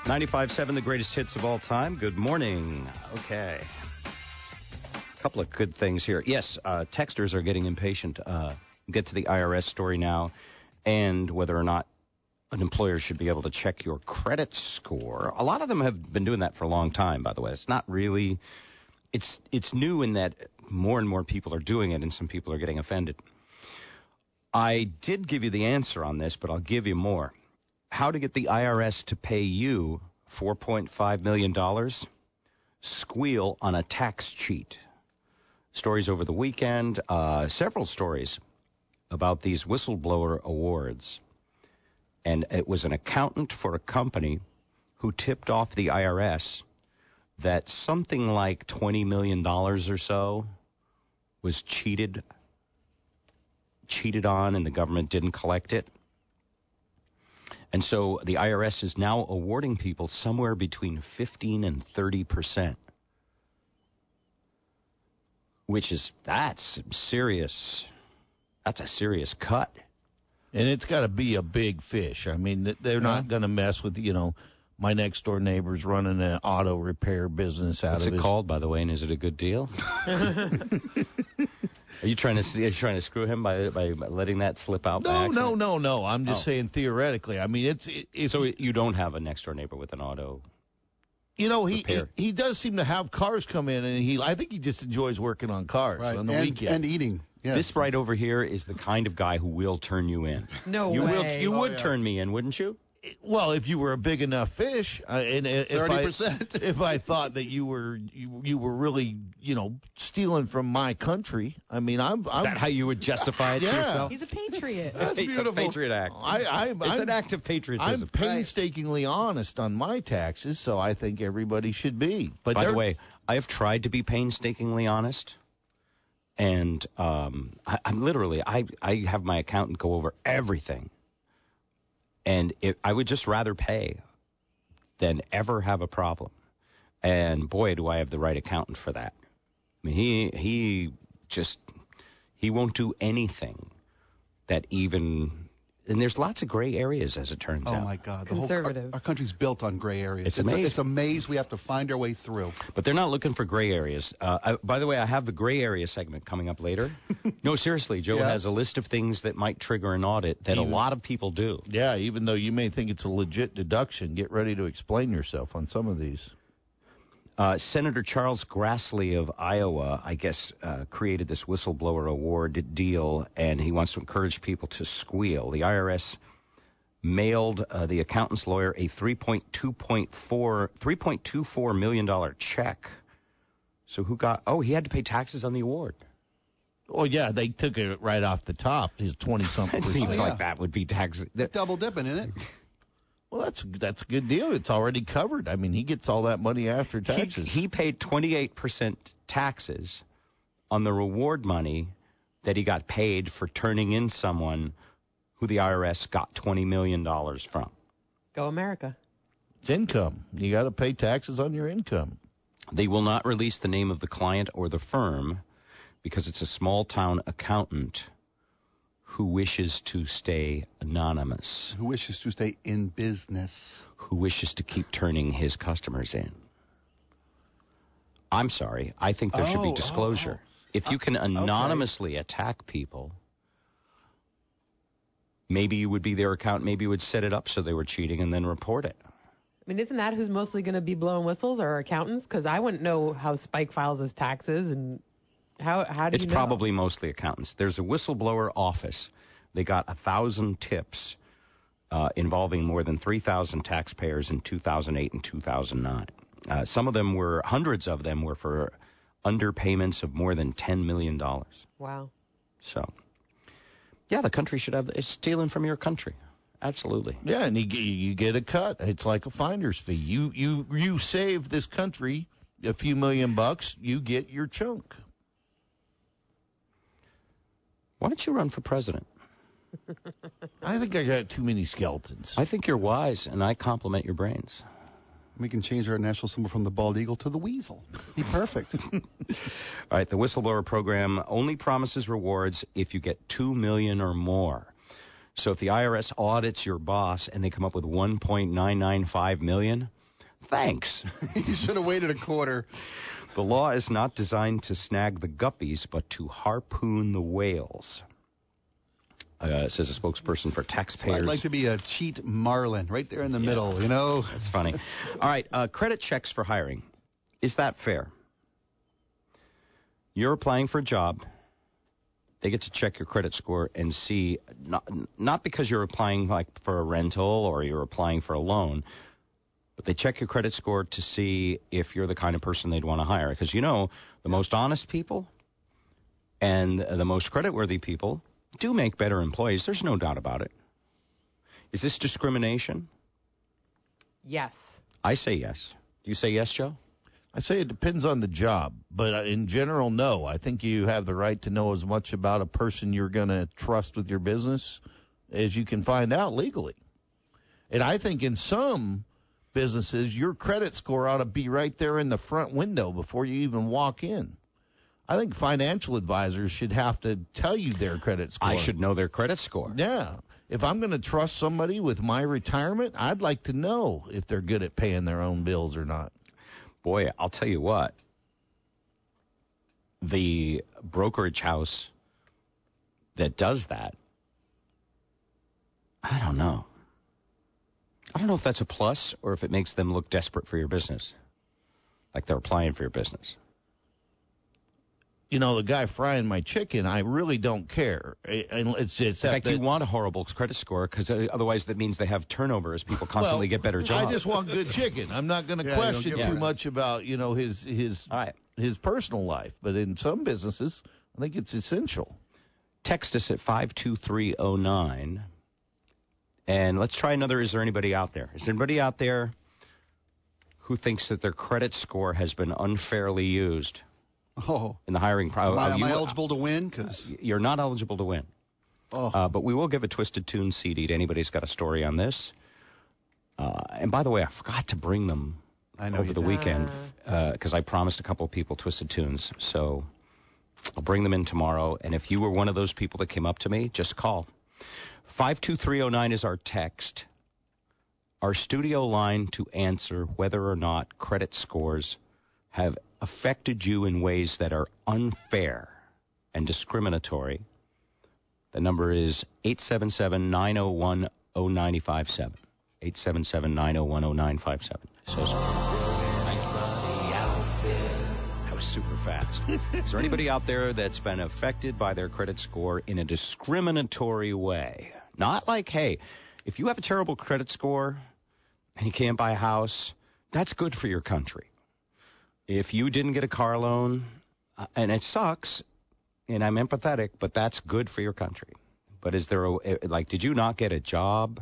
95.7, the greatest hits of all time. Good morning. Okay. A couple of good things here. Yes, texters are getting impatient. Get to the IRS story now, and whether or not an employer should be able to check your credit score. A lot of them have been doing that for a long time, by the way. It's not really... It's new in that more and more people are doing it, and some people are getting offended. I did give you the answer on this, but I'll give you more. How to get the IRS to pay you $4.5 million? Squeal on a tax cheat. Stories over the weekend, several stories about these whistleblower awards. And it was an accountant for a company who tipped off the IRS that something like $20 million or so was cheated on, and the government didn't collect it. And so the IRS is now awarding people somewhere between 15 and 30%, which is, that's a serious cut. And it's got to be a big fish. I mean, they're not going to mess with, my next door neighbor's running an auto repair business out of it. What's it called, by the way, and is it a good deal? Are you trying to screw him by letting that slip out? No. I'm just saying theoretically. I mean, it's so you don't have a next door neighbor with an auto. He does seem to have cars come in, and I think he just enjoys working on cars on the weekend and eating. Yes. This right over here is the kind of guy who will turn you in. No way. You would turn me in, wouldn't you? Well, if you were a big enough fish, and 30%. If I thought that you were really, stealing from my country, I mean, Is that how you would justify it to yourself? He's a patriot. That's beautiful. It's a patriot act. It's an act of patriotism. I'm painstakingly honest on my taxes, so I think everybody should be. But by the way, I have tried to be painstakingly honest, and I'm literally I have my accountant go over everything. And I would just rather pay than ever have a problem. And boy, do I have the right accountant for that. I mean, he won't do anything that even... And there's lots of gray areas, as it turns out. Oh, my God. Conservative. Our country's built on gray areas. It's amazing. It's a maze we have to find our way through. But they're not looking for gray areas. By the way, I have the gray area segment coming up later. No, seriously, Joe has a list of things that might trigger an audit that a lot of people do. Yeah, even though you may think it's a legit deduction, get ready to explain yourself on some of these. Senator Charles Grassley of Iowa, I guess, created this whistleblower award deal, and he wants to encourage people to squeal. The IRS mailed the accountant's lawyer a $3.24 million check. So he had to pay taxes on the award. Oh, yeah, they took it right off the top, his 20-something. It seems like that would be tax. Double dipping in it. Well, that's a good deal. It's already covered. I mean, he gets all that money after taxes. He paid 28% taxes on the reward money that he got paid for turning in someone who the IRS got $20 million from. Go America. It's income. You got to pay taxes on your income. They will not release the name of the client or the firm because it's a small-town accountant who wishes to stay anonymous. Who wishes to stay in business. Who wishes to keep turning his customers in. I'm sorry. I think there should be disclosure. If you can anonymously attack people, maybe you would be their accountant. Maybe you would set it up so they were cheating and then report it. I mean, isn't that who's mostly going to be blowing whistles, or accountants? Because I wouldn't know how Spike files his taxes, and how do you know? It's probably mostly accountants. There's a whistleblower office. They got 1,000 tips involving more than 3,000 taxpayers in 2008 and 2009. Hundreds of them were for underpayments of more than $10 million. Wow. So, yeah, the country should have... It's stealing from your country. Absolutely. Yeah, and you get a cut. It's like a finder's fee. You save this country a few $1,000,000, you get your chunk. Why don't you run for president? I think I got too many skeletons. I think you're wise, and I compliment your brains. We can change our national symbol from the bald eagle to the weasel. Be perfect. All right, the whistleblower program only promises rewards if you get $2 million or more. So if the IRS audits your boss and they come up with $1.995 million, Thanks. You should have waited a quarter. The law is not designed to snag the guppies, but to harpoon the whales. Says a spokesperson for taxpayers. So I'd like to be a cheat marlin right there in the middle, you know? That's funny. All right, credit checks for hiring. Is that fair? You're applying for a job. They get to check your credit score and see, not because you're applying like for a rental or you're applying for a loan, but they check your credit score to see if you're the kind of person they'd want to hire. Because, you know, the most honest people and the most creditworthy people do make better employees. There's no doubt about it. Is this discrimination? Yes. I say yes. Do you say yes, Joe? I say it depends on the job, but in general, no. I think you have the right to know as much about a person you're going to trust with your business as you can find out legally. And I think in some businesses, your credit score ought to be right there in the front window before you even walk in. I think financial advisors should have to tell you their credit score. I should know their credit score. Yeah. If I'm going to trust somebody with my retirement, I'd like to know if they're good at paying their own bills or not. Boy, I'll tell you what. The brokerage house that does that, I don't know. I don't know if that's a plus or if it makes them look desperate for your business, like they're applying for your business. You know, the guy frying my chicken, I really don't care. And it's in fact, you want a horrible credit score because otherwise that means they have turnover as people constantly get better jobs. I just want good chicken. I'm not going to question too much about, you know, his personal life. But in some businesses, I think it's essential. Text us at 52309. And let's try another. Is there anybody out there? Is there anybody out there who thinks that their credit score has been unfairly used? In the hiring process. Am I eligible to win? Cause you're not eligible to win. But we will give a Twisted Tunes CD to anybody who's got a story on this. And by the way, I forgot to bring them over the weekend because I promised a couple of people Twisted Tunes. So I'll bring them in tomorrow. And if you were one of those people that came up to me, just call. 52309 is our text. Our studio line to answer whether or not credit scores have affected you in ways that are unfair and discriminatory. The number is 877-901-0957. 877-901-0957. So that was super fast. Is there anybody out there that's been affected by their credit score in a discriminatory way? Not like, hey, if you have a terrible credit score and you can't buy a house, that's good for your country. If you didn't get a car loan, and it sucks, and I'm empathetic, but that's good for your country. But is there did you not get a job?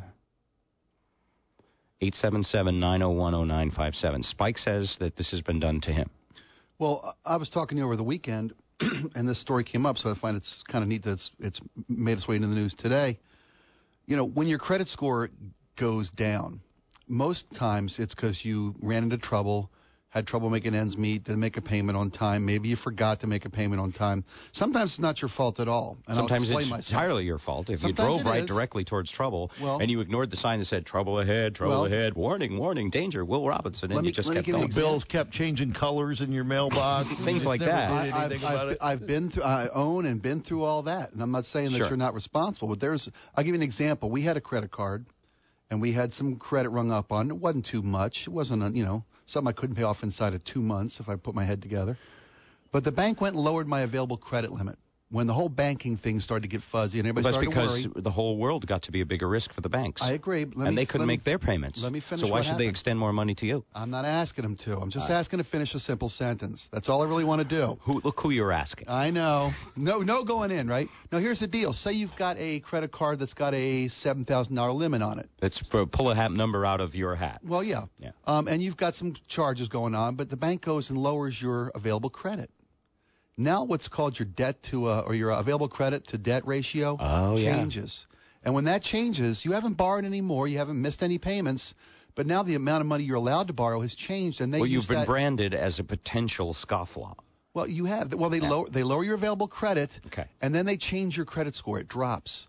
877-901-0957. Spike says that this has been done to him. Well, I was talking to you over the weekend, and this story came up, so I find it's kind of neat that it's made its way into the news today. You know, when your credit score goes down, most times it's because you ran into trouble, had trouble making ends meet, didn't make a payment on time. Maybe you forgot to make a payment on time. Sometimes it's not your fault at all. And sometimes it's entirely your fault. If sometimes you drove directly towards trouble and you ignored the sign that said trouble ahead, warning, warning, danger, Will Robinson, and you just kept going. Bills kept changing colors in your mailbox. Things like that. I've been through, I own and been through all that. And I'm not saying that you're not responsible, but I'll give you an example. We had a credit card, and we had some credit rung up on. It wasn't too much. It wasn't, something I couldn't pay off inside of 2 months if I put my head together. But the bank went and lowered my available credit limit. When the whole banking thing started to get fuzzy and everybody started to worry. That's because the whole world got to be a bigger risk for the banks. I agree. And they couldn't make their payments. Let me finish. So why should they extend more money to you? I'm not asking them to. I'm just asking to finish a simple sentence. That's all I really want to do. Look who you're asking. I know. No going in, right? Now, here's the deal. Say you've got a credit card that's got a $7,000 limit on it. That's for pull a number out of your hat. Well, yeah. And you've got some charges going on, but the bank goes and lowers your available credit. Now what's called your debt to or your available credit to debt ratio changes. And when that changes, you haven't borrowed any more, you haven't missed any payments, but now the amount of money you're allowed to borrow has changed. And you've been branded as a potential scofflaw. Well, you have. Well, they lower your available credit, and then they change your credit score. It drops.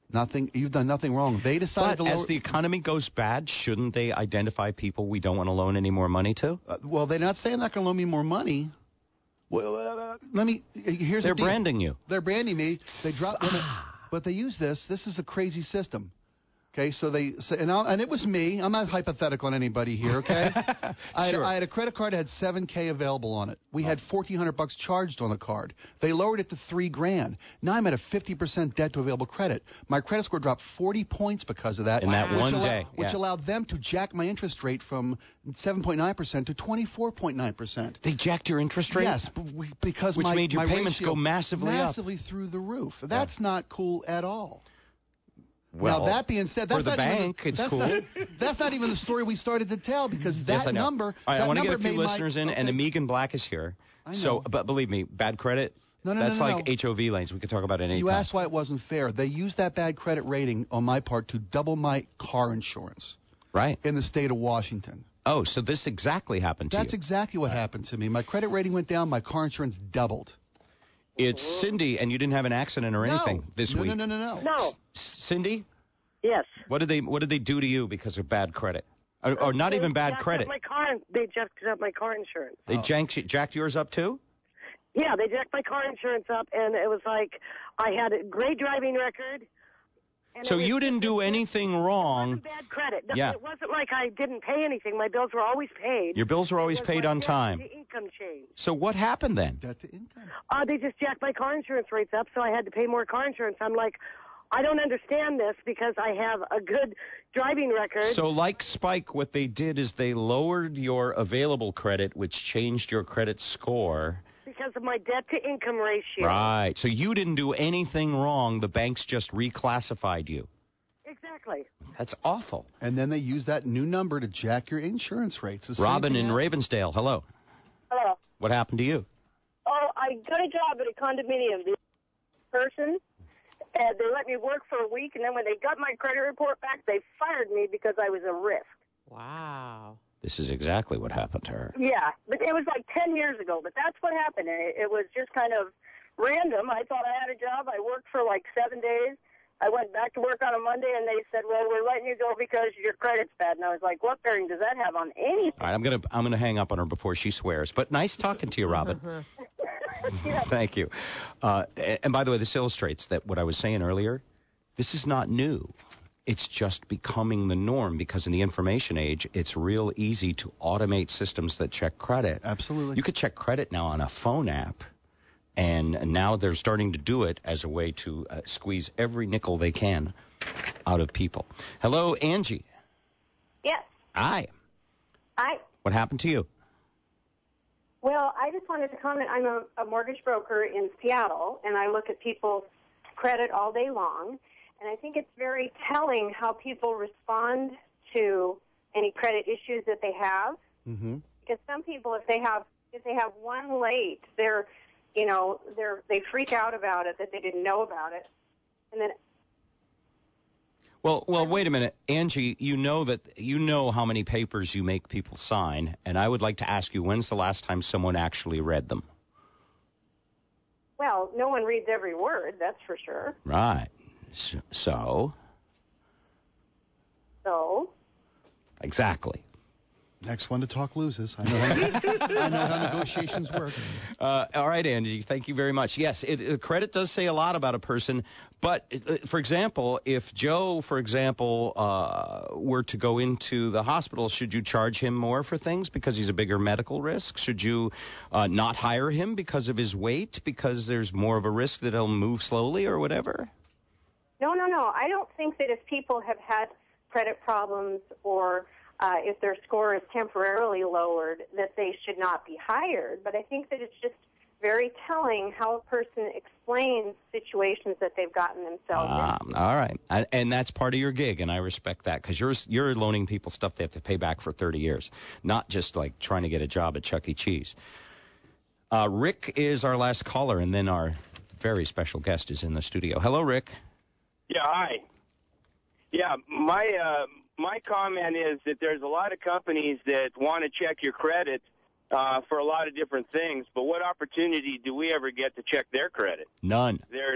Nothing. You've done nothing wrong. They decided But to lower. as the economy goes bad, shouldn't they identify people we don't want to loan any more money to? Well, they're not saying they're not going to loan me more money. Well, let me. Here's They're the deal. branding you. They're branding me. They drop. But they use this. This is a crazy system. Okay, so they say, and it was me. I'm not hypothetical on anybody here. Okay, I had a credit card that had $7,000 available on it. We had $1,400 charged on the card. They lowered it to $3,000. Now I'm at a 50% debt to available credit. My credit score dropped 40 points because of that. In that one day, which allowed them to jack my interest rate from 7.9% to 24.9%. They jacked your interest rate? Yes, because which my made your my payments ratio go massively through the roof. That's not cool at all. Well, now, that being said, that's for the not bank, even, it's that's cool. Not, that's not even the story we started to tell because that yes, I know. number. All right, that I want to get a number few made listeners in, and Megan Black is here. I know. So, but believe me, bad credit. No, that's no, like HOV lanes. We could talk about it any You time. asked why it wasn't fair. They used that bad credit rating on my part to double my car insurance. Right. In the state of Washington. Oh, so this exactly happened to you. That's exactly what happened to me. My credit rating went down. My car insurance doubled. It's Cindy, and you didn't have an accident or anything this week. No. No. Cindy? Yes. What did they do to you because of bad credit? Or not even bad credit? They jacked up my car insurance. They jacked yours up too? Yeah, they jacked my car insurance up, and it was like I had a great driving record. So you didn't do anything wrong. It wasn't bad credit. Yeah. It wasn't like I didn't pay anything. My bills were always paid. Your bills were always paid on time. The income change. So what happened then? Debt to income. They just jacked my car insurance rates up, so I had to pay more car insurance. I'm like, I don't understand this because I have a good driving record. So like Spike, what they did is they lowered your available credit, which changed your credit score. Because of my debt-to-income ratio. Right. So you didn't do anything wrong. The banks just reclassified you. Exactly. That's awful. And then they use that new number to jack your insurance rates. Robin in Ravensdale, hello. Hello. What happened to you? Oh, I got a job at a condominium. The person, and they let me work for a week, and then when they got my credit report back, they fired me because I was a risk. Wow. This is exactly what happened to her. Yeah, but it was like 10 years ago, but that's what happened. It was just kind of random. I thought I had a job. I worked for like 7 days. I went back to work on a Monday, and they said, well, we're letting you go because your credit's bad. And I was like, what bearing does that have on anything? All right, I'm gonna hang up on her before she swears. But nice talking to you, Robin. Yeah. Thank you. And by the way, this illustrates that what I was saying earlier, this is not new. It's just becoming the norm because in the information age, it's real easy to automate systems that check credit. Absolutely. You could check credit now on a phone app, and now they're starting to do it as a way to squeeze every nickel they can out of people. Hello, Angie. Yes. Hi. Hi. What happened to you? Well, I just wanted to comment. I'm a mortgage broker in Seattle, and I look at people's credit all day long. And I think it's very telling how people respond to any credit issues that they have. Mm-hmm. Because some people, if they have one late, they freak out about it, that they didn't know about it, and then. Well, wait a minute, Angie. You know how many papers you make people sign, and I would like to ask you, when's the last time someone actually read them? Well, no one reads every word, that's for sure. Right. So? Exactly. Next one to talk loses. I know how negotiations work. All right, Angie, thank you very much. Yes, credit does say a lot about a person, but, for example, if Joe, for example, were to go into the hospital, should you charge him more for things because he's a bigger medical risk? Should you not hire him because of his weight, because there's more of a risk that he'll move slowly or whatever? No. I don't think that if people have had credit problems or if their score is temporarily lowered, that they should not be hired. But I think that it's just very telling how a person explains situations that they've gotten themselves into. All right. And that's part of your gig, and I respect that because you're loaning people stuff they have to pay back for 30 years, not just like trying to get a job at Chuck E. Cheese. Rick is our last caller, and then our very special guest is in the studio. Hello, Rick. Yeah, hi. Yeah, my comment is that there's a lot of companies that want to check your credit for a lot of different things, but what opportunity do we ever get to check their credit? None. There's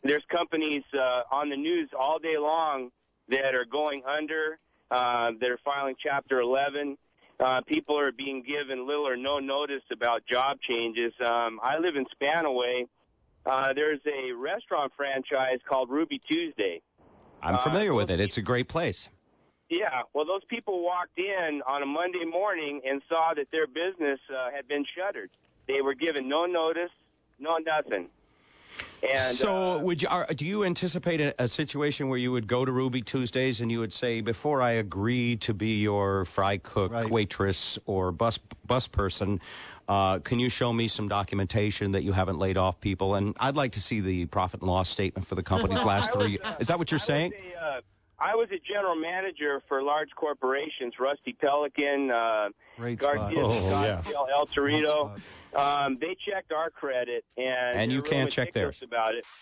there's companies on the news all day long that are going under, that are filing Chapter 11. People are being given little or no notice about job changes. I live in Spanaway. There's a restaurant franchise called Ruby Tuesday. I'm familiar with it. It's a great place. Yeah, well, those people walked in on a Monday morning and saw that their business had been shuttered. They were given no notice, no nothing. And, so do you anticipate a situation where you would go to Ruby Tuesdays and you would say, before I agree to be your fry cook, waitress, or bus person, can you show me some documentation that you haven't laid off people? And I'd like to see the profit and loss statement for the company's last 3 years. Is that what you're saying? I was a general manager for large corporations, Rusty Pelican, Garcia, Scottsdale, El Torito. They checked our credit, and you can't check theirs about it.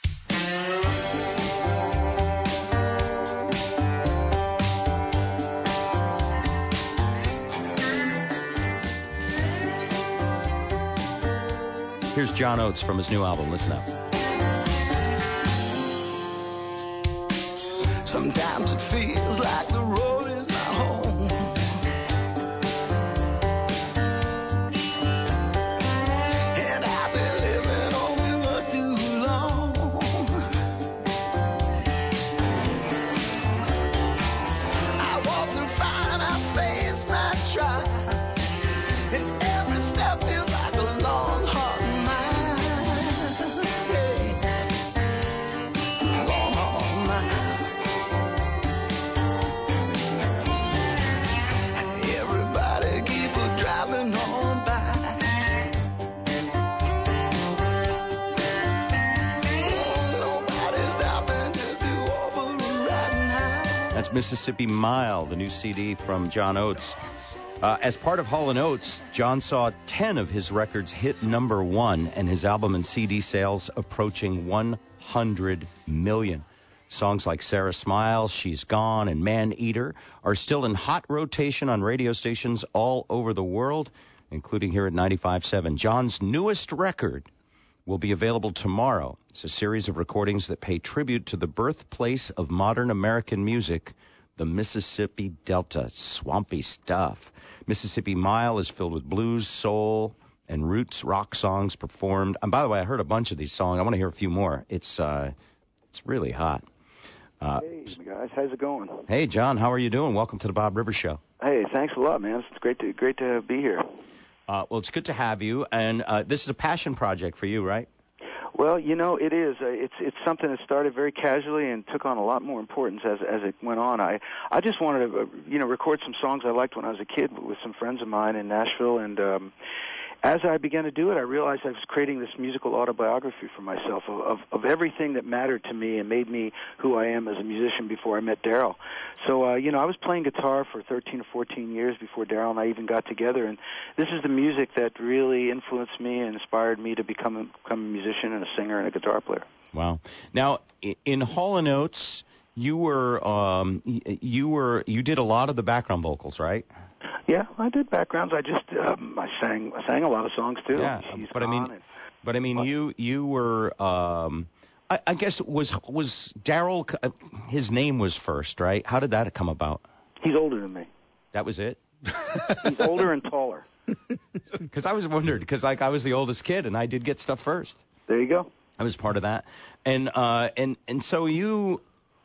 Here's John Oates from his new album. Listen up. Sometimes it feels like the road is not home. And I've been living on it for too long. I walk and find, I face my trial. And every step feels like a long, hard mile. Hey. Long, hard mile. That's Mississippi Mile, the new CD from John Oates. As part of Hall & Oates, John saw 10 of his records hit #1, and his album and CD sales approaching 100 million. Songs like Sarah Smiles, She's Gone, and Man Eater are still in hot rotation on radio stations all over the world, including here at 95.7. John's newest record will be available tomorrow. It's a series of recordings that pay tribute to the birthplace of modern American music, the Mississippi Delta. Swampy stuff. Mississippi Mile is filled with blues, soul, and roots rock songs performed. And by the way, I heard a bunch of these songs. I want to hear a few more. It's really hot. Hey, guys. How's it going? Hey, John. How are you doing? Welcome to the Bob Rivers Show. Hey, thanks a lot, man. It's great to be here. Well, it's good to have you, and this is a passion project for you, right? Well, you know, it is. It's something that started very casually and took on a lot more importance as it went on. I just wanted to, record some songs I liked when I was a kid with some friends of mine in Nashville, and as I began to do it, I realized I was creating this musical autobiography for myself of everything that mattered to me and made me who I am as a musician before I met Daryl. So, I was playing guitar for 13 or 14 years before Daryl and I even got together, and this is the music that really influenced me and inspired me to become a musician and a singer and a guitar player. Wow. Now, in Hall & Oates, you did a lot of the background vocals, right? Yeah, I did backgrounds. I just I sang a lot of songs too. Yeah, but I mean, you were I guess was Daryl, his name was first, right? How did that come about? He's older than me. That was it? He's older and taller. Because I was wondering, because I was the oldest kid and I did get stuff first. There you go. I was part of that, and so you.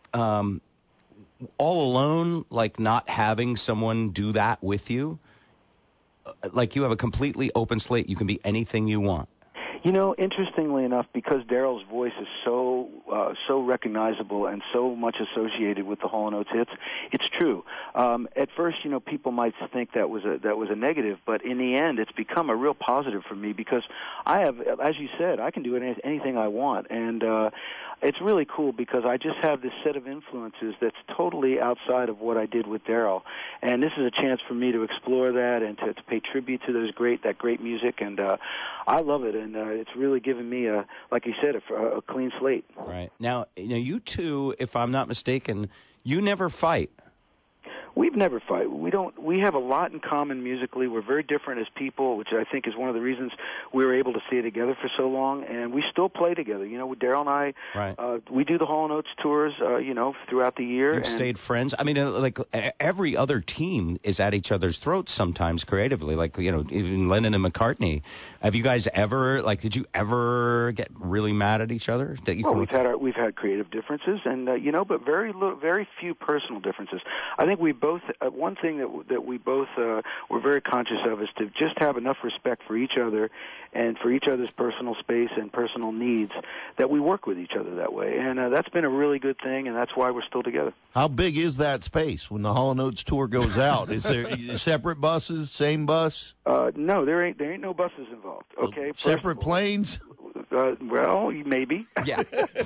All alone, like not having someone do that with you, like you have a completely open slate. You can be anything you want. You know, interestingly enough, because Daryl's voice is so recognizable and so much associated with the Hall & Oates hits, it's true. At first, people might think that was a negative, but in the end, it's become a real positive for me because I have, as you said, I can do anything I want, and it's really cool because I just have this set of influences that's totally outside of what I did with Daryl, and this is a chance for me to explore that and to pay tribute to that great music, and I love it, and it's really given me like you said, a clean slate. Right. Now, you two, if I'm not mistaken, you never fight. We've never fight. We have a lot in common musically. We're very different as people, which I think is one of the reasons we were able to stay together for so long. And we still play together. You know, with Daryl and I, right. We do the Hall & Oates tours, throughout the year. You've stayed friends. I mean, like every other team is at each other's throats sometimes creatively. Like, even Lennon and McCartney. Have you guys ever, did you ever get really mad at each other? We've had creative differences, and but very few personal differences. I think we both one thing that we both were very conscious of is to just have enough respect for each other and for each other's personal space and personal needs that we work with each other that way, and that's been a really good thing, and that's why we're still together. How big is that space when the Hall & Oates tour goes out? Is there separate buses, same bus? No, there ain't no buses involved. Okay, separate planes. Well, maybe. Yeah.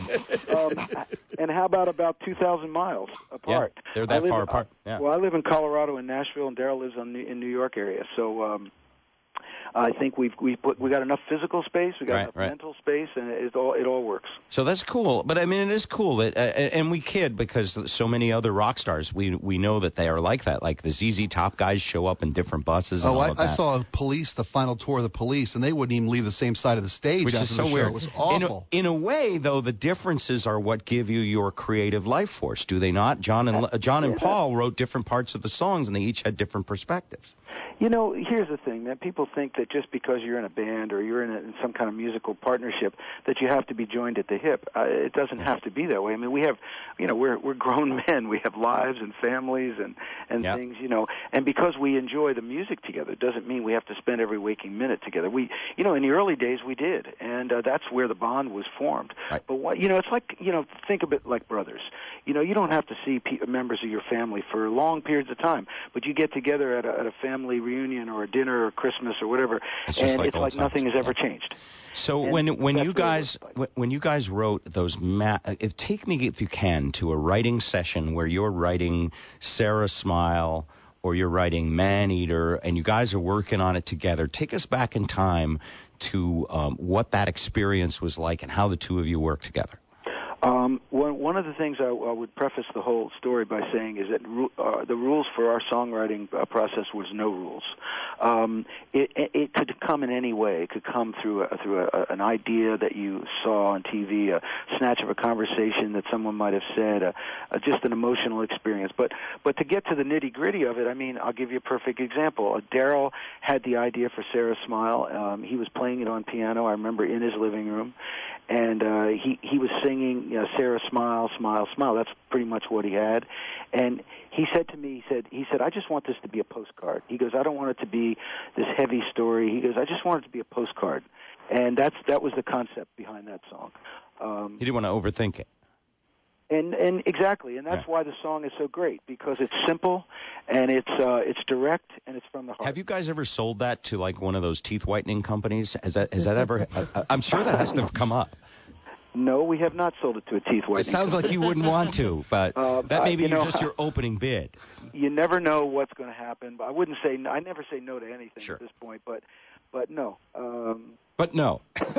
And how about 2,000 miles apart? Yeah, they're that far apart. Yeah. Well, I live in Colorado and Nashville, and Daryl lives in New York area. So I think we got enough physical space, we got enough mental space, and it all works. So that's cool. But I mean, it is cool that, and we kid because so many other rock stars, we know that they are like that. Like the ZZ Top guys show up in different buses. And all of that. I saw Police, the final tour of the Police, and they wouldn't even leave the same side of the stage. Which after is so the show. weird. It was awful. In a way, though, the differences are what give you your creative life force, do they not? John and Paul wrote different parts of the songs, and they each had different perspectives. Here's the thing, man. People think that just because you're in a band or you're in some kind of musical partnership that you have to be joined at the hip. It doesn't have to be that way. I mean, we have, we're grown men. We have lives and families and things, And because we enjoy the music together, doesn't mean we have to spend every waking minute together. We, in the early days we did, and that's where the bond was formed. Right. But it's like, think of it like brothers. You don't have to see members of your family for long periods of time, but you get together at a family reunion or a dinner or Christmas or whatever, and it's like nothing has ever changed. So when you guys wrote those, take me if you can to a writing session where you're writing Sarah Smile or you're writing Maneater, and you guys are working on it together. Take us back in time to what that experience was like and how the two of you worked together. One of the things I would preface the whole story by saying is that the rules for our songwriting process was no rules. It could come in any way. It could come through an idea that you saw on TV, a snatch of a conversation that someone might have said, just an emotional experience. But to get to the nitty-gritty of it, I mean, I'll give you a perfect example. Daryl had the idea for Sarah Smile. He was playing it on piano, I remember, in his living room. And he was singing, Sarah Smile, Smile, Smile. That's pretty much what he had. And he said to me, he said, I just want this to be a postcard. He goes, I don't want it to be this heavy story. He goes, I just want it to be a postcard. And that was the concept behind that song. He didn't want to overthink it. And exactly, and that's why the song is so great, because it's simple and it's direct and it's from the heart. Have you guys ever sold that to like one of those teeth whitening companies? Has that ever? I'm sure that has to have come up. No, we have not sold it to a teeth whitening. It sounds like you wouldn't want to, but that may be just your opening bid. You never know what's going to happen. But I never say no to anything at this point. But no. But no.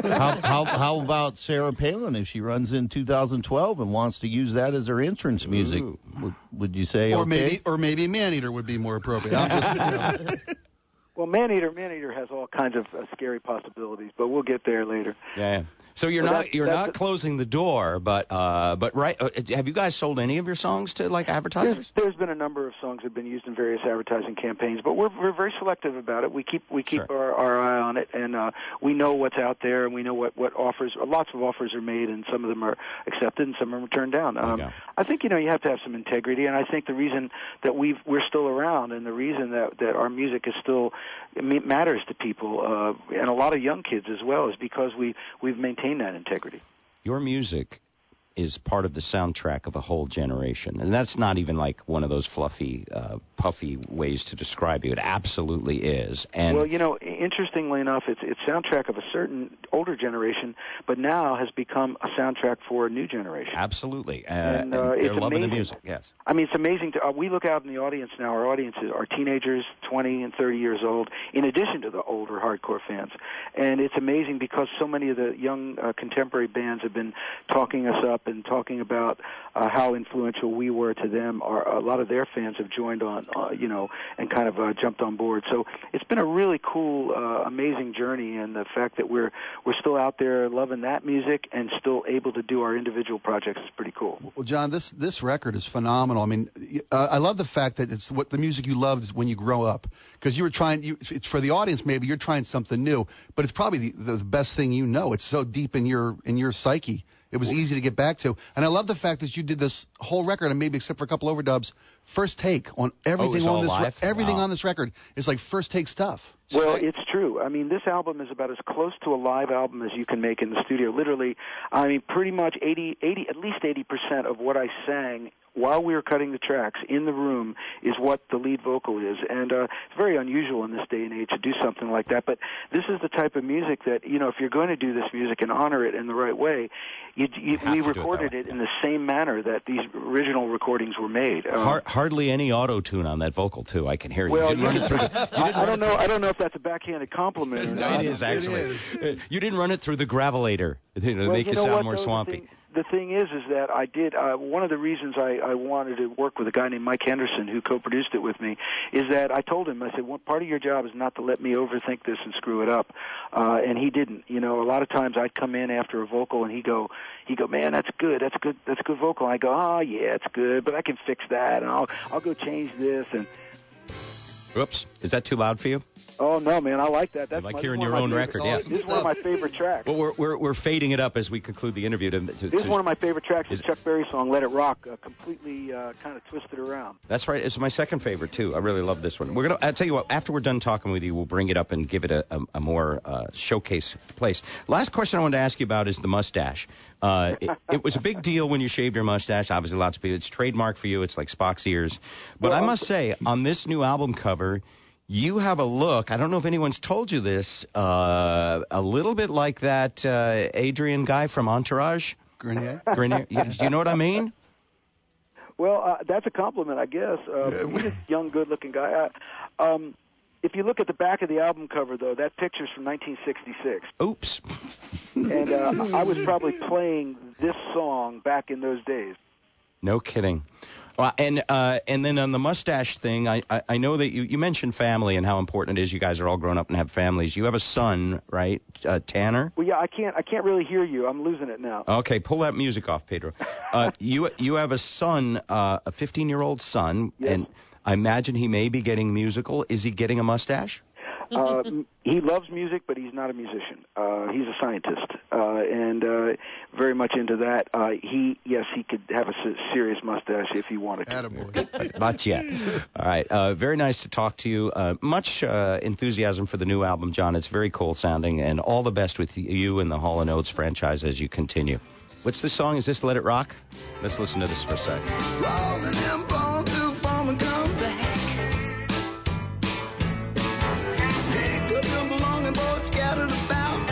How about Sarah Palin if she runs in 2012 and wants to use that as her entrance music? Would you say okay? Or maybe Maneater would be more appropriate. I'm just, Well, Maneater has all kinds of scary possibilities, but we'll get there later. Yeah. So you're not closing the door, but right? Have you guys sold any of your songs to like advertisers? There's been a number of songs that have been used in various advertising campaigns, but we're very selective about it. We keep our eye on it, and we know what's out there, and we know what offers. Lots of offers are made, and some of them are accepted, and some of them are turned down. I think you have to have some integrity, and I think the reason that we're still around, and the reason that our music is still matters to people, and a lot of young kids as well, is because we've maintained that integrity. Your music is part of the soundtrack of a whole generation, and that's not even like one of those fluffy, puffy ways to describe you. It absolutely is. And well, interestingly enough, it's soundtrack of a certain older generation, but now has become a soundtrack for a new generation. Absolutely, and they're it's loving amazing. the music. Yes, I mean it's amazing. We look out in the audience now. Our audiences are teenagers, 20 and 30 years old, in addition to the older hardcore fans, and it's amazing because so many of the young contemporary bands have been talking us up up and talking about how influential we were to them. A lot of their fans have joined on, and kind of jumped on board. So it's been a really cool, amazing journey, and the fact that we're still out there loving that music and still able to do our individual projects is pretty cool. Well, John, this record is phenomenal. I mean, I love the fact that it's what the music you loved when you grow up, because you were trying. It's for the audience, maybe you're trying something new, but it's probably the best thing you know. It's so deep in your psyche. It was easy to get back to, and I love the fact that you did this whole record, and maybe except for a couple overdubs, first take on everything on this. Everything on this record is like first take stuff. Well, it's true. I mean, this album is about as close to a live album as you can make in the studio. Literally, I mean, pretty much at least 80% of what I sang while we were cutting the tracks in the room is what the lead vocal is. And it's very unusual in this day and age to do something like that. But this is the type of music that, if you're going to do this music and honor it in the right way, we recorded it in the same manner that these original recordings were made. Hardly any auto-tune on that vocal, too. I can hear you. Well, I don't know if that's a backhanded compliment or not. It is, actually. You didn't run it through the gravelator to make you sound more swampy. The thing is that I did, one of the reasons I wanted to work with a guy named Mike Henderson, who co-produced it with me, is that I told him, I said, well, part of your job is not to let me overthink this and screw it up. And he didn't. A lot of times I'd come in after a vocal and he'd go, man, that's good vocal. And I go, oh, yeah, it's good, but I can fix that, and I'll go change this. And Oops, is that too loud for you? Oh, no, man, I like that. That's like hearing your own record, yeah. This is one of my favorite tracks. Well, we're fading it up as we conclude the interview. This is one of my favorite tracks. It's Chuck Berry's song, Let It Rock, completely kind of twisted around. That's right. It's my second favorite, too. I really love this one. I'll tell you what, after we're done talking with you, we'll bring it up and give it a more showcase place. Last question I wanted to ask you about is the mustache. It was a big deal when you shaved your mustache. Obviously, lots of people. It's trademark for you. It's like Spock's ears. But I must say, on this new album cover, you have a look, I don't know if anyone's told you this, a little bit like that Adrian guy from Entourage. Grenier? Yeah, do you know what I mean? Well, that's a compliment, I guess. He's a young, good-looking guy. If you look at the back of the album cover, though, that picture's from 1966. Oops. And I was probably playing this song back in those days. No kidding. And then on the mustache thing, I know that you mentioned family and how important it is. You guys are all grown up and have families. You have a son, right, Tanner? Well, yeah, I can't really hear you. I'm losing it now. Okay, pull that music off, Pedro. You have a son, a 15-year-old son, yes. And I imagine he may be getting musical. Is he getting a mustache? He loves music, but he's not a musician. He's a scientist, and very much into that. He could have a serious mustache if he wanted to. Attaboy. Not yet. All right. Very nice to talk to you. Much enthusiasm for the new album, John. It's very cool sounding, and all the best with you and the Hall & Oates franchise as you continue. What's the song? Is this Let It Rock? Let's listen to this for a second. Rolling them bones to form and come back. Scattered about.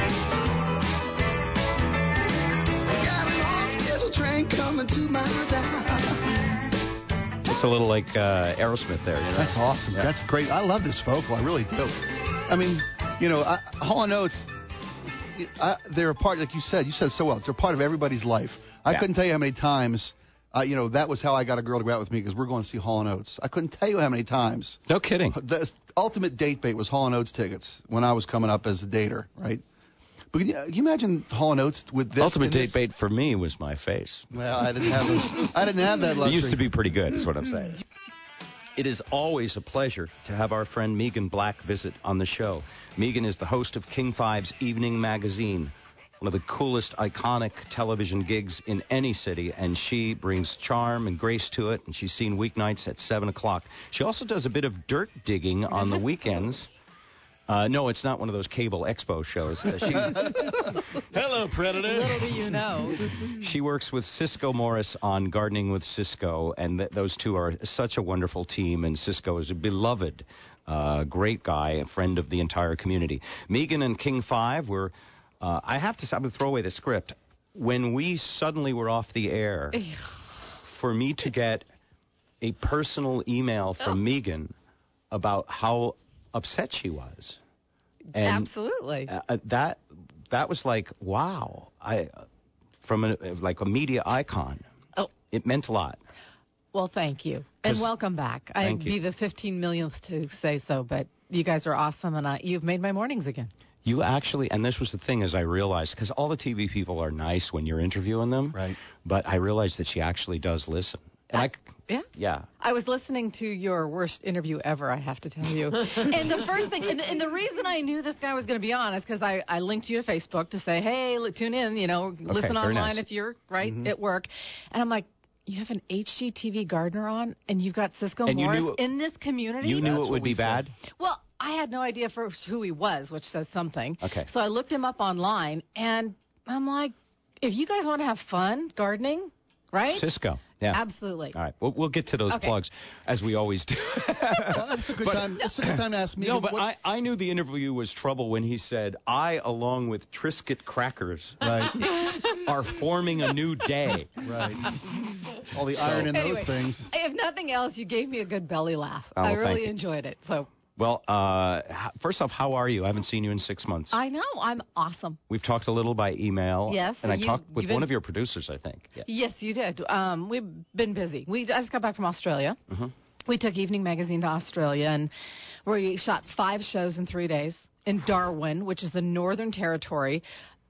Got an off-schedule train coming to my house. It's a little like Aerosmith there. You know? That's awesome. Yeah. That's great. I love this vocal. I really do. I mean, Hall & Oates, they're a part, like you said so well, they're a part of everybody's life. I couldn't tell you how many times, that was how I got a girl to go out with me, because we're going to see Hall & Oates. I couldn't tell you how many times. No kidding. The ultimate date bait was Hall & Oates tickets when I was coming up as a dater, right? But can you imagine Hall & Oates with this? Ultimate date bait for me was my face. Well, I didn't have those. I didn't have that luxury. It used to be pretty good, is what I'm saying. It is always a pleasure to have our friend Megan Black visit on the show. Megan is the host of King 5's Evening Magazine, one of the coolest, iconic television gigs in any city, and she brings charm and grace to it, and she's seen weeknights at 7 o'clock. She also does a bit of dirt digging on the weekends. No, it's not one of those cable expo shows. Hello, Predator. Little do you know. She works with Cisco Morris on Gardening with Cisco, and those two are such a wonderful team, and Cisco is a beloved, great guy, a friend of the entire community. Megan and King 5 were... I have to say, I'm going to throw away the script. When we suddenly were off the air, for me to get a personal email from Megan about how upset she was. And absolutely. That was like, wow. from like a media icon. Oh. It meant a lot. Well, thank you. And welcome back. I'd be the 15 millionth to say so, but you guys are awesome, and you've made my mornings again. You actually, and this was the thing, as I realized, because all the TV people are nice when you're interviewing them, right? But I realized that she actually does listen. And Yeah. I was listening to your worst interview ever, I have to tell you. And the first thing, and the reason I knew this guy was going to be on is because I linked you to Facebook to say, hey, tune in, listen online if you're at work. And I'm like, you have an HGTV gardener on, and you've got Cisco Morris in this community? You knew it would be bad? Well, I had no idea first who he was, which says something. Okay. So I looked him up online, and I'm like, if you guys want to have fun gardening, right? Cisco. Yeah. Absolutely. All right. We'll get to those plugs, as we always do. Well, that's a good time. That's a good time to ask me. No, but I knew the interview was trouble when he said, I, along with Triscuit crackers, are forming a new day. Right. All the iron in those things. If nothing else, you gave me a good belly laugh. Oh, I really enjoyed it. So. Well, first off, how are you? I haven't seen you in 6 months. I know. I'm awesome. We've talked a little by email. Yes. And I talked with one of your producers, I think. Yeah. Yes, you did. We've been busy. I just got back from Australia. Mm-hmm. We took Evening Magazine to Australia, and we shot 5 shows in 3 days in Darwin, which is the Northern Territory.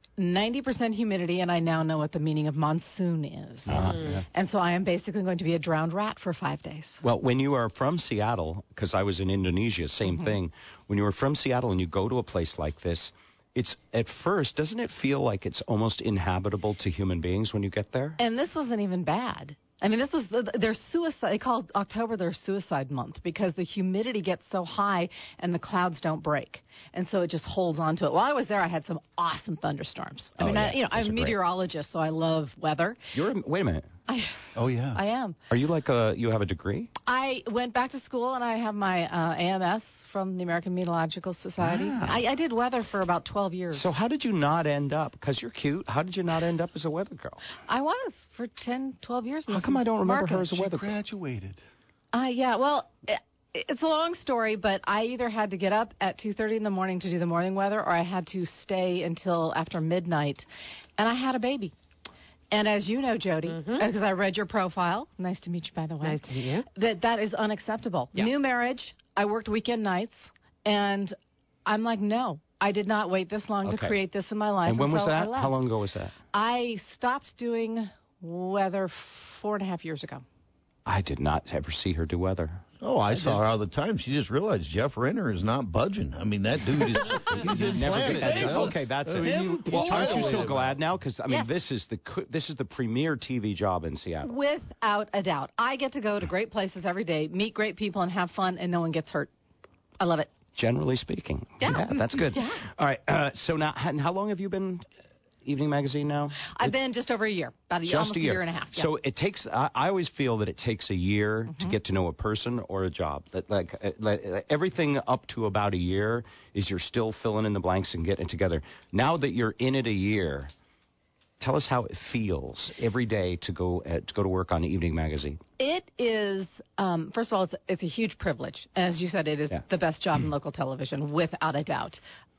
90% humidity, and I now know what the meaning of monsoon is. And so I am basically going to be a drowned rat for 5 days. Well, when you are from Seattle, because I was in Indonesia, same thing. When you are from Seattle and you go to a place like this, it's at first, doesn't it feel like it's almost inhabitable to human beings when you get there? And this wasn't even bad. I mean, this was their suicide. They call October their suicide month because the humidity gets so high and the clouds don't break, and so it just holds on to it. While I was there, I had some awesome thunderstorms. I'm a meteorologist, so I love weather. Wait a minute. Oh yeah. I am. Are you you have a degree? I went back to school and I have my AMS from the American Meteorological Society. I did weather for about 12 years. So how did you not end up? Because you're cute. How did you not end up as a weather girl? I was for 10, 12 years. How come I don't remember her as a weather girl? She graduated. Yeah. Well. It's a long story, but I either had to get up at 2:30 in the morning to do the morning weather, or I had to stay until after midnight, and I had a baby. And as you know, Jody, because I read your profile, nice to meet you, by the way. Nice to meet you. That is unacceptable. Yeah. New marriage, I worked weekend nights, and I'm like, no, I did not wait this long to create this in my life. And when was that? I left. How long ago was that? I stopped doing weather 4.5 years ago. I did not ever see her do weather. Oh, I saw her all the time. She just realized Jeff Renner is not budging. I mean, that dude is he's implanted. Okay, that's it. Well, aren't you so glad now? Because I mean, this is the premier TV job in Seattle. Without a doubt, I get to go to great places every day, meet great people, and have fun, and no one gets hurt. I love it. Generally speaking, yeah that's good. Yeah. All right. So now, how long have you been Evening Magazine now? I've been just over a year, about almost a year and a half. Yeah. So it takes. I always feel that it takes a year to get to know a person or a job. That like everything up to about a year is you're still filling in the blanks and getting it together. Now that you're in it a year, tell us how it feels every day to go to work on Evening Magazine. It is, first of all, it's a huge privilege. As you said, it is the best job in local television, without a doubt.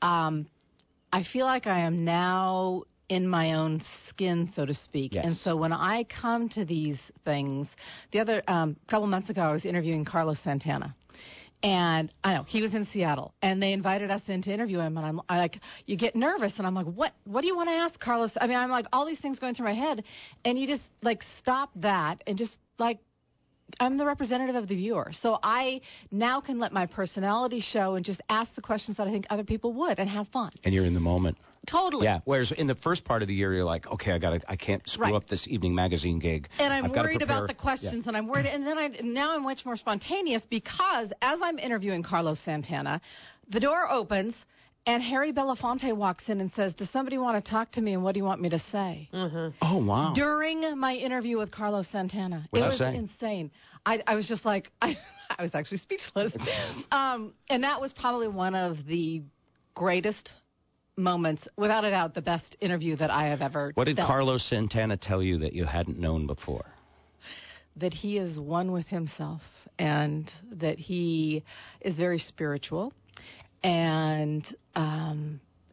I feel like I am now in my own skin, so to speak. Yes. And so when I come to these things, the other couple months ago, I was interviewing Carlos Santana. And I know he was in Seattle, and they invited us in to interview him. And I like, you get nervous, and I'm like, what do you want to ask Carlos? I mean, I'm like, all these things going through my head, and you just like stop that and just like, I'm the representative of the viewer. So I now can let my personality show and just ask the questions that I think other people would and have fun. And you're in the moment. Totally. Yeah. Whereas in the first part of the year, you're like, okay, I can't screw up this Evening Magazine gig. And I'm I've worried about the questions, and I'm worried. And then now I'm much more spontaneous because as I'm interviewing Carlos Santana, the door opens and Harry Belafonte walks in and says, "Does somebody want to talk to me, and what do you want me to say?" Oh, wow. During my interview with Carlos Santana. What it did you was say? insane. I was just like, I was actually speechless. And that was probably one of the greatest moments, without a doubt, the best interview that I have ever What did felt. Carlos Santana tell you that you hadn't known before? That he is one with himself, and that he is very spiritual. And it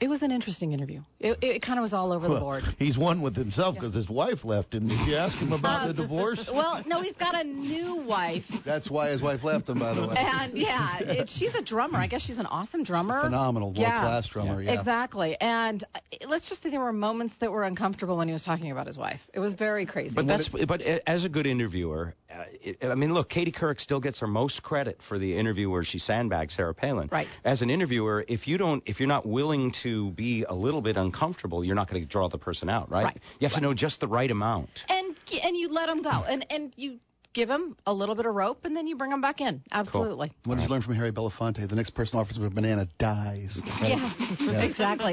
was an interesting interview. It kind of was all over the board. He's one with himself because his wife left him. Did you ask him about the divorce? Well, no, he's got a new wife. That's why his wife left him, by the way. And she's a drummer. I guess she's an awesome drummer. Phenomenal, world-class drummer. Yeah. Exactly. And let's just say there were moments that were uncomfortable when he was talking about his wife. It was very crazy. But as a good interviewer, I mean, look, Katie Couric still gets her most credit for the interview where she sandbagged Sarah Palin. Right. As an interviewer, if you're not willing to be a little bit uncomfortable, you're not going to draw the person out, right? You have to know just the right amount. And you let them go, and you give them a little bit of rope, and then you bring them back in. Absolutely. Cool. What did you learn from Harry Belafonte? The next person offers him a banana dies. Yeah, exactly.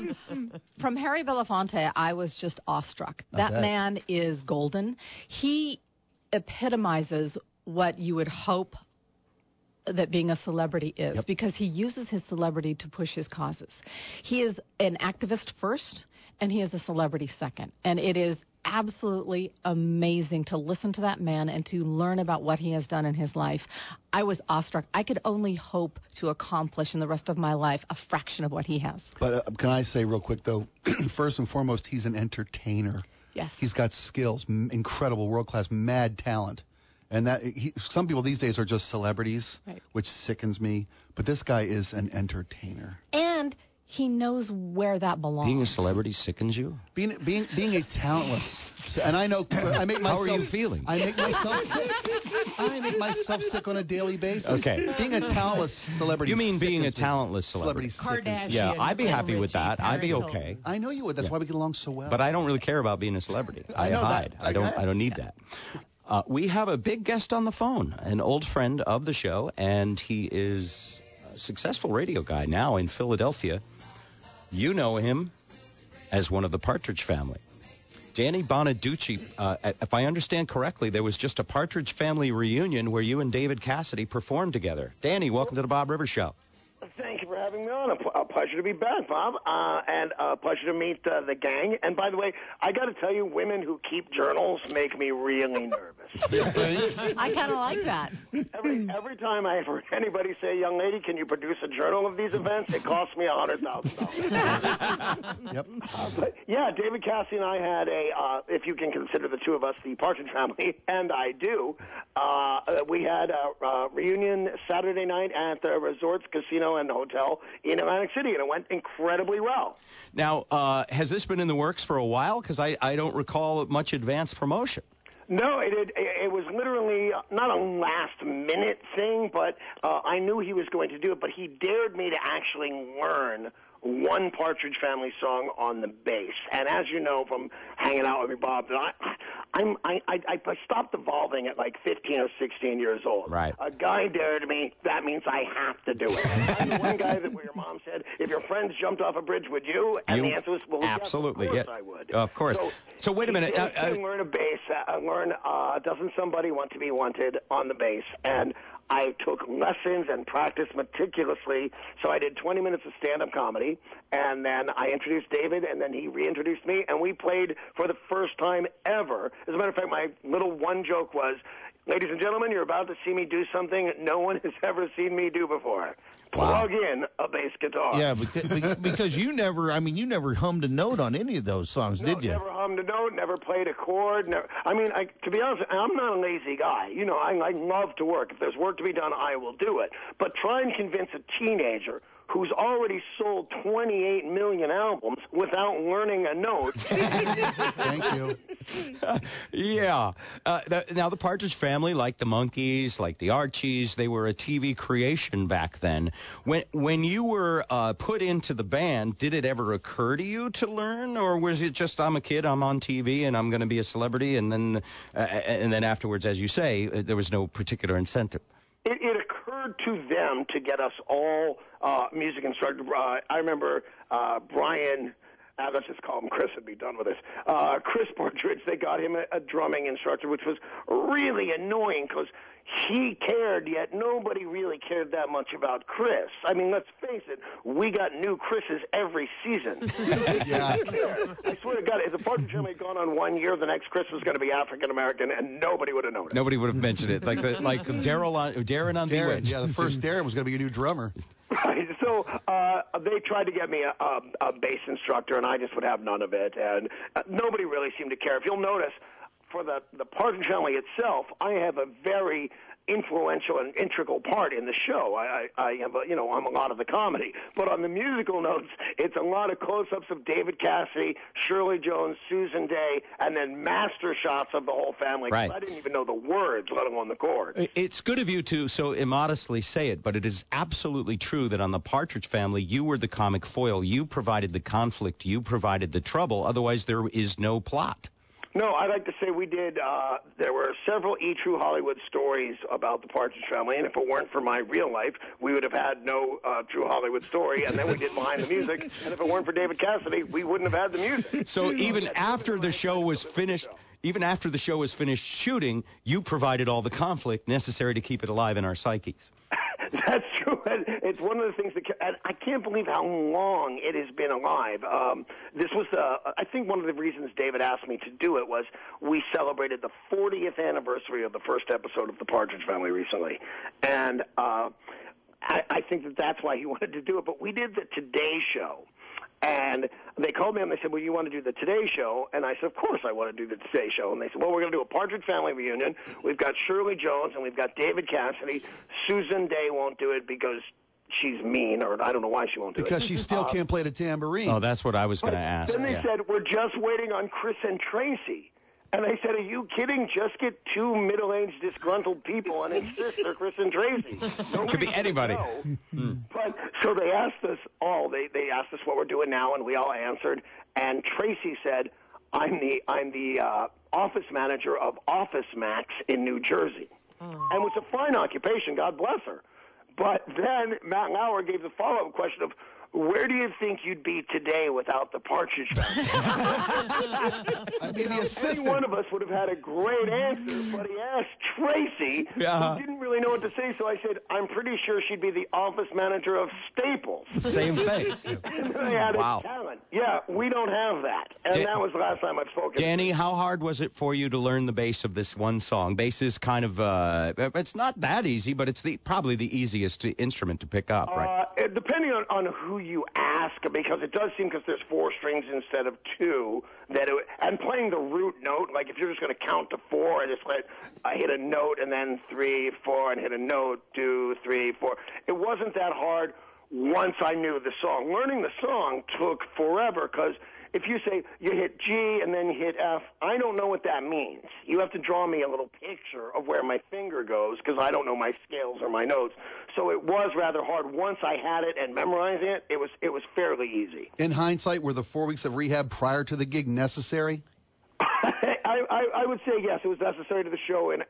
From Harry Belafonte, I was just awestruck. That man is golden. He epitomizes what you would hope that being a celebrity is, because he uses his celebrity to push his causes. He is an activist first, and he is a celebrity second. And it is absolutely amazing to listen to that man and to learn about what he has done in his life. I was awestruck. I could only hope to accomplish in the rest of my life a fraction of what he has. But can I say real quick, though, first and foremost, he's an entertainer. Yes. He's got skills, incredible, world-class, mad talent. And some people these days are just celebrities, which sickens me. But this guy is an entertainer. And he knows where that belongs. Being a celebrity sickens you? Being a talentless. And I know I make myself. How are you feeling? I make myself sick. I make myself sick on a daily basis. Okay. Being a talentless celebrity. You mean being a talentless celebrity? Kardashian. Yeah, I'd be happy with that. I'd be okay. I know you would. That's why we get along so well. But I don't really care about being a celebrity. I hide. I don't need that. We have a big guest on the phone, an old friend of the show, and he is a successful radio guy now in Philadelphia. You know him as one of the Partridge Family. Danny Bonaducci, if I understand correctly, there was just a Partridge Family reunion where you and David Cassidy performed together. Danny, welcome to the Bob Rivers Show. Thank you for having me on. A pleasure to be back, Bob, and a pleasure to meet the gang. And by the way, I got to tell you, women who keep journals make me really nervous. I kind of like that. Every time I heard anybody say, "Young lady, can you produce a journal of these events?" it costs me $100,000. Yep. But yeah, David Cassidy and I had if you can consider the two of us the Partridge Family, and I do. We had a reunion Saturday night at the Resorts Casino and Hotel in Atlantic City, and it went incredibly well. Now, has this been in the works for a while? Because I don't recall much advanced promotion. No, it was literally not a last-minute thing, but I knew he was going to do it, but he dared me to actually learn one Partridge Family song on the bass. And as you know from hanging out with me, Bob, that I stopped evolving at like 15 or 16 years old. Right. A guy dared me, that means I have to do it. I'm the one guy that where your mom said, if your friends jumped off a bridge, would you? And the answer was, well, absolutely, yes, of course I would. Of course. So wait a minute. Learn a bass, learn Doesn't Somebody Want to Be Wanted on the bass. And I took lessons and practiced meticulously. So I did 20 minutes of stand-up comedy, and then I introduced David, and then he reintroduced me, and we played for the first time ever. As a matter of fact, my little one joke was, ladies and gentlemen, you're about to see me do something no one has ever seen me do before. Plug in a bass guitar. Yeah, because you never hummed a note on any of those songs, did you? Never hummed a note, never played a chord. To be honest, I'm not a lazy guy. You know, I love to work. If there's work to be done, I will do it. But try and convince a teenager who's already sold 28 million albums without learning a note. Thank you. Yeah. Now, the Partridge Family, like the Monkees, like the Archies, they were a TV creation back then. When you were put into the band, did it ever occur to you to learn, or was it just, I'm a kid, I'm on TV, and I'm going to be a celebrity, and then afterwards, as you say, there was no particular incentive? It occurred to them to get us all music instructors. I remember Brian, let's just call him Chris and be done with this. Chris Partridge, they got him a drumming instructor, which was really annoying because he cared, yet nobody really cared that much about Chris. I mean, let's face it, we got new Chris's every season. Yeah. I swear to God, if the Partridge Family had gone on 1 year, the next Chris was going to be African American, and nobody would have known it. Nobody would have mentioned it. Like Darren on Bewitched. Yeah, the first Darren was going to be your new drummer. Right. So they tried to get me a bass instructor, and I just would have none of it. And nobody really seemed to care. If you'll notice, for the Partridge Family itself, I have a very influential and integral part in the show. I have I'm a lot of the comedy, but on the musical notes, it's a lot of close-ups of David Cassidy, Shirley Jones, Susan Day, and then master shots of the whole family. 'Cause Right. I didn't even know the words, let alone the chords. It's good of you to so immodestly say it, but it is absolutely true that on the Partridge Family, you were the comic foil. You provided the conflict. You provided the trouble. Otherwise, there is no plot. No, I'd like to say we did. There were several True Hollywood stories about the Partridge Family, and if it weren't for my real life, we would have had no True Hollywood story. And then we did Behind the Music, and if it weren't for David Cassidy, we wouldn't have had the music. So even after the show was finished, shooting, you provided all the conflict necessary to keep it alive in our psyches. That's true. It's one of the things that and I can't believe how long it has been alive. This was I think one of the reasons David asked me to do it was we celebrated the 40th anniversary of the first episode of The Partridge Family recently, and I think that's why he wanted to do it. But we did the Today Show. And they called me up and they said, well, you want to do the Today Show? And I said, of course I want to do the Today Show. And they said, well, we're going to do a Partridge Family reunion. We've got Shirley Jones and we've got David Cassidy. Susan Day won't do it because she's mean, or I don't know why she won't do it. Because she still can't play the tambourine. Oh, that's what I was going to ask. Then they said, we're just waiting on Chris and Tracy. And I said, are you kidding? Just get two middle-aged, disgruntled people and insist they're Chris and Tracy. Could be anybody. But so they asked us all. They asked us what we're doing now, and we all answered. And Tracy said, I'm the office manager of Office Max in New Jersey. And it was a fine occupation, God bless her. But then Matt Lauer gave the follow-up question of, where do you think you'd be today without the Partridge Family? Any one of us would have had a great answer, but he asked Tracy, who didn't really know what to say, so I said, I'm pretty sure she'd be the office manager of Staples. Same thing. And I added talent. Yeah, we don't have that. And that was the last time I've spoken. Danny, how hard was it for you to learn the bass of this one song? Bass is kind of, it's not that easy, but it's probably the easiest instrument to pick up, right? Depending on who you ask, because it does seem, because there's 4 strings instead of 2, and playing the root note, like if you're just going to count to 4 and just I hit a note and then 3, 4, and hit a note, 2, 3, 4. It wasn't that hard once I knew the song. Learning the song took forever, because if you say you hit G and then you hit F, I don't know what that means. You have to draw me a little picture of where my finger goes, because I don't know my scales or my notes. So it was rather hard. Once I had it and memorizing it, it was fairly easy. In hindsight, were the 4 weeks of rehab prior to the gig necessary? I would say yes, it was necessary to the show in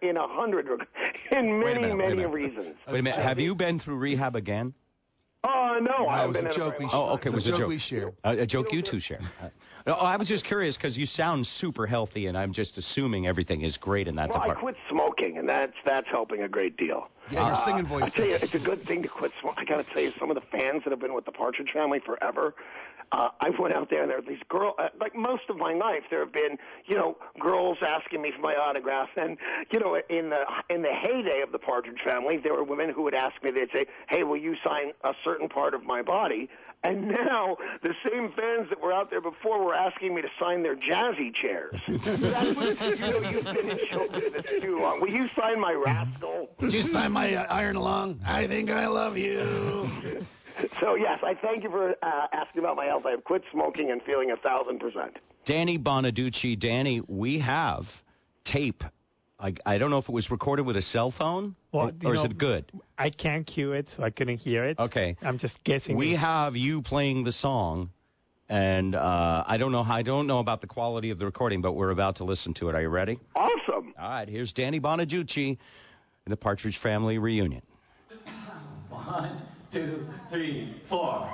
many reasons. Wait a minute, have you been through rehab again? No, I haven't been. It was a joke we shared. Oh, okay, it was a joke we shared. A joke you two shared. I was just curious because you sound super healthy, and I'm just assuming everything is great in that department. I quit smoking, and that's helping a great deal. Yeah, your singing voice. I tell you, it's a good thing to quit smoking. I got to tell you, some of the fans that have been with the Partridge Family forever. I went out there, and there were these girls. Like most of my life, there have been, girls asking me for my autograph. And in the heyday of the Partridge Family, there were women who would ask me. They'd say, "Hey, will you sign a certain part of my body?" And now the same fans that were out there before were asking me to sign their jazzy chairs. That's what, you've been in show business too long. Will you sign my Rascal? Would you sign my Iron Along? I think I love you. So, yes, I thank you for asking about my health. I have quit smoking and feeling 1,000%. Danny Bonaducci. Danny, we have tape. I don't know if it was recorded with a cell phone, or is it good? I can't cue it, so I couldn't hear it. Okay. I'm just guessing. We have you playing the song, and I don't know about the quality of the recording, but we're about to listen to it. Are you ready? Awesome. All right, here's Danny Bonaducci in the Partridge Family reunion. 1, 2, 3, 4.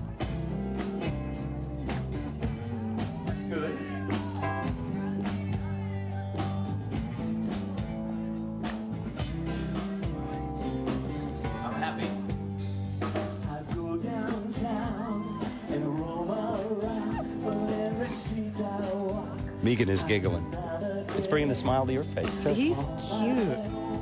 Good. Megan is giggling. It's bringing a smile to your face, too. He's cute.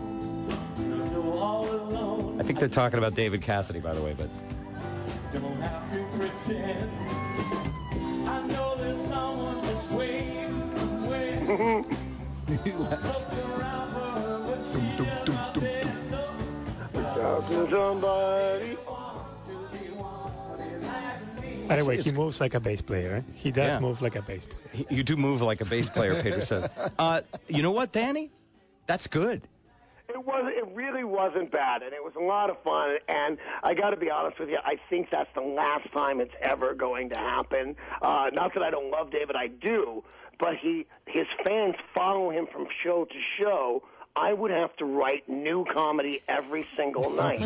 I think they're talking about David Cassidy, by the way, but... Don't have to pretend. I know there's someone that's waiting somewhere. He laughs. By the way, he moves like a bass player. Eh? He does move like a bass player. You do move like a bass player, Peter says. You know what, Danny? That's good. It really wasn't bad, and it was a lot of fun. And I got to be honest with you, I think that's the last time it's ever going to happen. Not that I don't love David, I do, but his fans follow him from show to show. I would have to write new comedy every single night.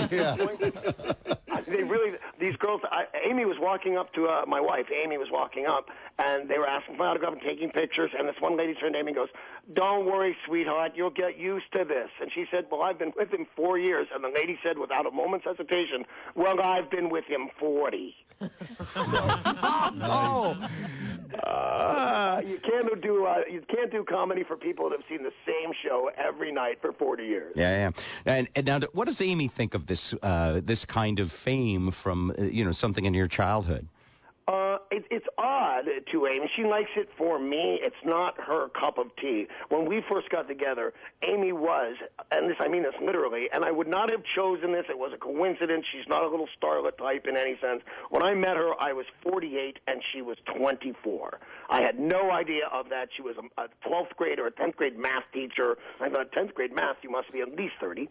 These girls, Amy was walking up to my wife. Amy was walking up, and they were asking for autograph and taking pictures. And this one lady turned to Amy and goes, "Don't worry, sweetheart, you'll get used to this." And she said, "Well, I've been with him 4 years." And the lady said, without a moment's hesitation, "Well, I've been with him 40." You can't do comedy for people that have seen the same show every night for 40 years. Yeah. And now, what does Amy think of this this kind of fame from something in your childhood? It's odd to Amy. She likes it for me. It's not her cup of tea. When we first got together, Amy was, and I mean this literally, and I would not have chosen this. It was a coincidence. She's not a little starlet type in any sense. When I met her, I was 48 and she was 24. I had no idea of that. She was a 12th grade or a 10th grade math teacher. I thought, 10th grade math, you must be at least 30.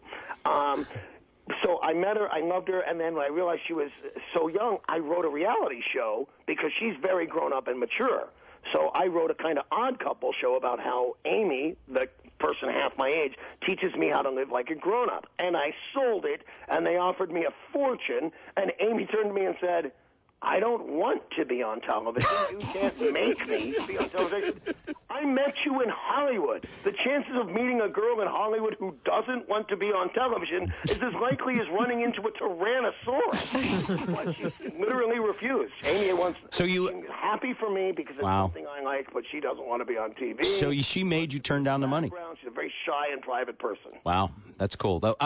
So I met her, I loved her, and then when I realized she was so young, I wrote a reality show because she's very grown up and mature. So I wrote a kind of odd couple show about how Amy, the person half my age, teaches me how to live like a grown-up. And I sold it, and they offered me a fortune, and Amy turned to me and said, "I don't want to be on television. You can't make me be on television. I met you in Hollywood. The chances of meeting a girl in Hollywood who doesn't want to be on television is as likely as running into a Tyrannosaurus." But she literally refused. Amy wants. So she's happy for me because it's something I like, but she doesn't want to be on TV. So she made you turn down the money. She's a very shy and private person. Wow, that's cool. Though,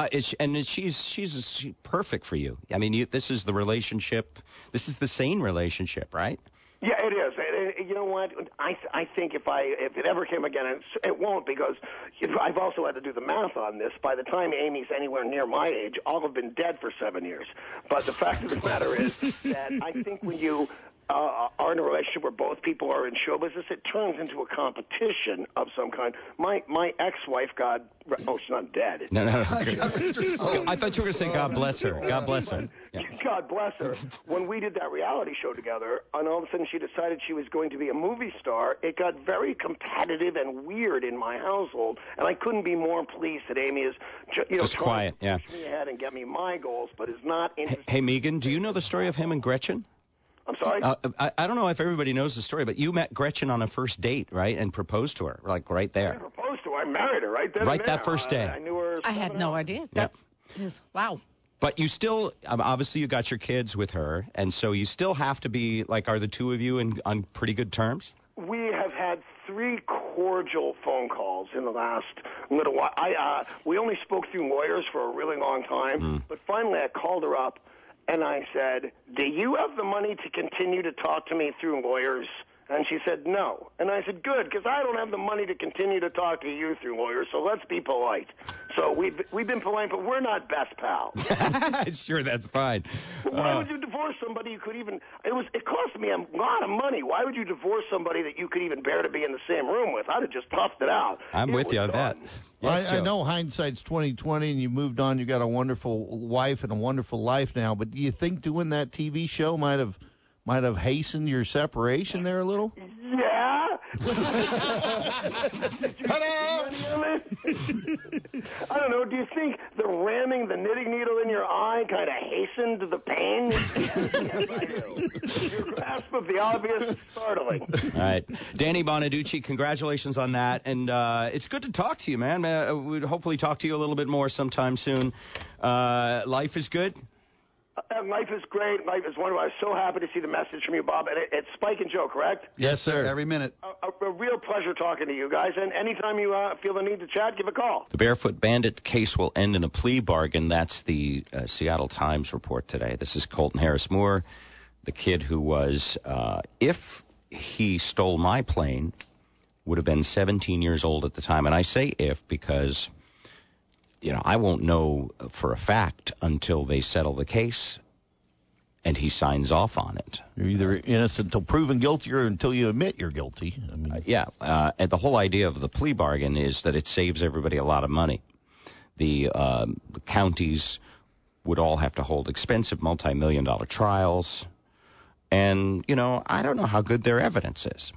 she's perfect for you. I mean, this is the relationship. This is the sane relationship, right? Yeah, it is. You know what? I think if it ever came again, and it won't, because I've also had to do the math on this. By the time Amy's anywhere near my age, I'll have been dead for 7 years. But the fact of the matter is that I think when you are in a relationship where both people are in show business, it turns into a competition of some kind. My ex-wife, she's not dead. No. I thought you were going to say God bless her. God bless her. Yeah. God bless her. When we did that reality show together, and all of a sudden she decided she was going to be a movie star, it got very competitive and weird in my household, and I couldn't be more pleased that Amy is just quiet. Yeah. Push me ahead and get me my goals, but is not interested. Hey, Megan, do you know the story of him and Gretchen? I'm sorry? I don't know if everybody knows the story, but you met Gretchen on a first date, right, and proposed to her, like right there. I proposed to her. I married her right then and right there. that first day. I knew her. I had no idea. That is, wow. But you still, obviously you got your kids with her, and so you still have to be, like, are the two of you on pretty good terms? We have had 3 cordial phone calls in the last little while. We only spoke through lawyers for a really long time, but finally I called her up, and I said, "Do you have the money to continue to talk to me through lawyers?" And she said, "No." And I said, "Good, because I don't have the money to continue to talk to you through lawyers, so let's be polite." So we've been polite, but we're not best pals. Sure, that's fine. Why would you divorce somebody you could even... It cost me a lot of money. Why would you divorce somebody that you could even bear to be in the same room with? I'd have just toughed it out. I'm with you on that. Well, I know hindsight's 20/20, and you moved on. You got a wonderful wife and a wonderful life now. But do you think doing that TV show might have hastened your separation there a little? Yeah. I don't know. Do you think the ramming the knitting needle in your eye kind of hastened the pain? Yes, I do. Your grasp of the obvious is startling. All right. Danny Bonaduce, congratulations on that. And it's good to talk to you, man. We'd hopefully talk to you a little bit more sometime soon. Life is good? life is great. Life is wonderful. I was so happy to see the message from you, Bob. And it's Spike and Joe, correct? Yes, sir. Every minute. A real pleasure talking to you guys. And anytime you feel the need to chat, give a call. The Barefoot Bandit case will end in a plea bargain. That's the Seattle Times report today. This is Colton Harris Moore, the kid who was, if he stole my plane, would have been 17 years old at the time. And I say if because, I won't know for a fact until they settle the case and he signs off on it. You're either innocent until proven guilty or until you admit you're guilty. I mean, and the whole idea of the plea bargain is that it saves everybody a lot of money. The counties would all have to hold expensive multi-million-dollar trials. And, I don't know how good their evidence is.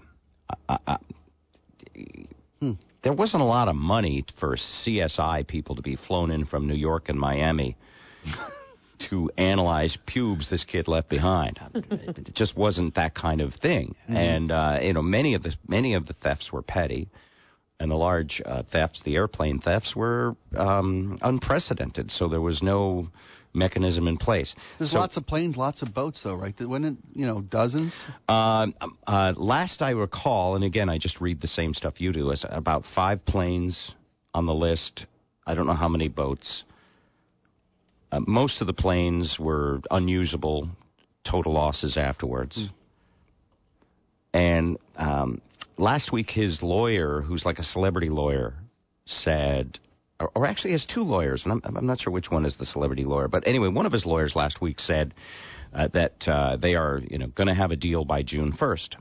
There wasn't a lot of money for CSI people to be flown in from New York and Miami to analyze pubes this kid left behind. It just wasn't that kind of thing. And, many of the thefts were petty. And the large thefts, the airplane thefts, were unprecedented. So there was no mechanism in place. There's lots of planes, lots of boats, though, right? Wasn't it, dozens? Last I recall, and again, I just read the same stuff you do, is about 5 planes on the list. I don't know how many boats. Most of the planes were unusable, total losses afterwards. And last week, his lawyer, who's like a celebrity lawyer, said, or actually has 2 lawyers, and I'm not sure which one is the celebrity lawyer. But anyway, one of his lawyers last week said that they are, going to have a deal by June 1st.